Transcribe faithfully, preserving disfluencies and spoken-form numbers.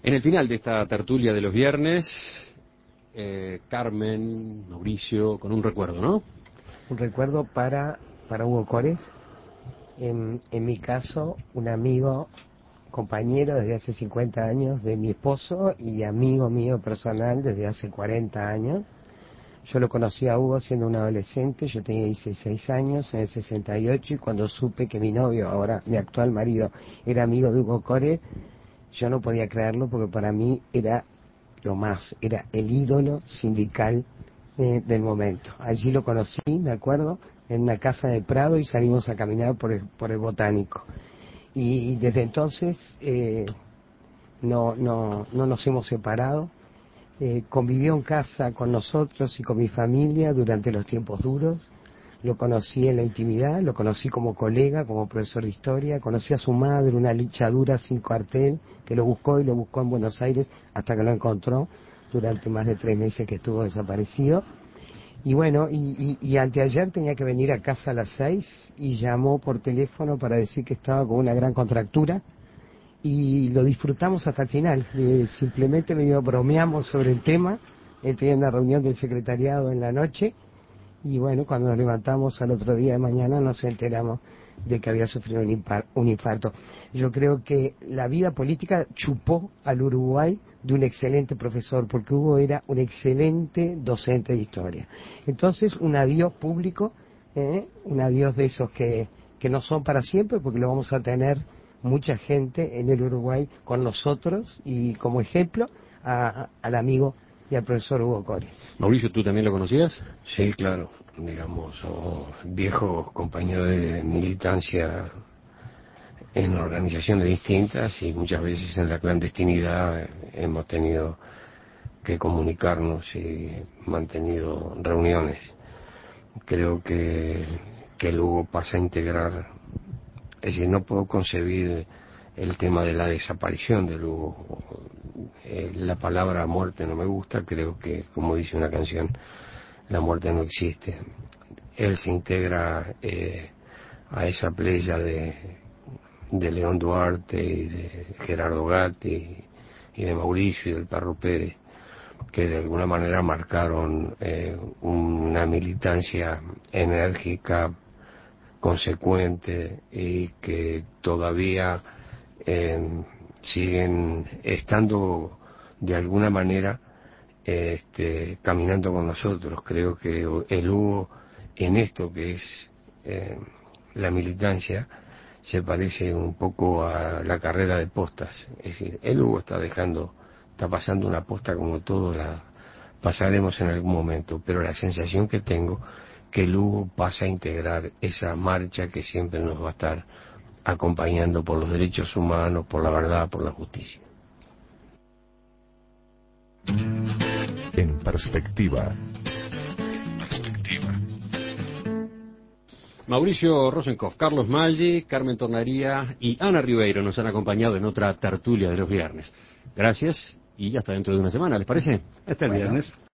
En el final de esta tertulia de los viernes, eh, Carmen, Mauricio, con un recuerdo, ¿no? Un recuerdo para, para Hugo Cores. En, en mi caso, un amigo, compañero desde hace cincuenta años de mi esposo y amigo mío personal desde hace cuarenta años. Yo lo conocí a Hugo siendo un adolescente, yo tenía dieciséis años en el sesenta y ocho, y cuando supe que mi novio, ahora mi actual marido, era amigo de Hugo Cores, yo no podía creerlo porque para mí era lo más, era el ídolo sindical eh, del momento. Allí lo conocí, me acuerdo, en una casa de Prado, y salimos a caminar por el, por el Botánico. Y, y desde entonces eh, no, no, no nos hemos separado. Eh, convivió en casa con nosotros y con mi familia durante los tiempos duros. Lo conocí en la intimidad, lo conocí como colega, como profesor de historia. Conocí a su madre, una luchadora sin cuartel, que lo buscó y lo buscó en Buenos Aires hasta que lo encontró durante más de tres meses que estuvo desaparecido. Y bueno, y, y, y anteayer tenía que venir a casa a las seis y llamó por teléfono para decir que estaba con una gran contractura, y lo disfrutamos hasta el final. Eh, simplemente medio bromeamos sobre el tema. Él tenía una reunión del secretariado en la noche, y bueno, cuando nos levantamos al otro día de mañana nos enteramos de que había sufrido un, impar, un infarto. Yo creo que la vida política chupó al Uruguay de un excelente profesor, porque Hugo era un excelente docente de historia. Entonces, un adiós público, ¿eh? un adiós de esos que, que no son para siempre, porque lo vamos a tener mucha gente en el Uruguay con nosotros, y como ejemplo a, a, al amigo y al profesor Hugo Cores. Mauricio, ¿tú también lo conocías? Sí, claro, digamos, somos viejos compañeros de militancia en organizaciones distintas, y muchas veces en la clandestinidad hemos tenido que comunicarnos y mantenido reuniones. Creo que, que el Hugo pasa a integrar, es decir, no puedo concebir el tema de la desaparición del Hugo. Eh, la palabra muerte no me gusta, creo que, como dice una canción, la muerte no existe. Él se integra eh, a esa playa de, de León Duarte y de Gerardo Gatti y de Mauricio y del Perro Pérez, que de alguna manera marcaron eh, una militancia enérgica, consecuente, y que todavía eh, siguen estando de alguna manera este, caminando con nosotros. Creo que el Hugo, en esto que es eh, la militancia, se parece un poco a la carrera de postas. Es decir, el Hugo está dejando, está pasando una posta como todos la pasaremos en algún momento, pero la sensación que tengo que el Hugo pasa a integrar esa marcha que siempre nos va a estar acompañando por los derechos humanos, por la verdad, por la justicia. En perspectiva. Perspectiva. Mauricio Rosenkopf, Carlos Maggi, Carmen Tornaría y Ana Ribeiro nos han acompañado en otra tertulia de los viernes. Gracias y hasta dentro de una semana, ¿les parece? Hasta el Bueno. viernes.